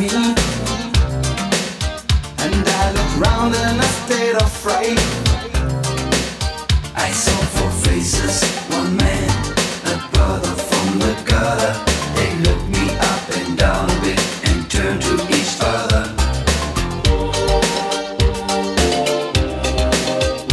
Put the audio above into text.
me. And I looked round in a state of fright. I saw four faces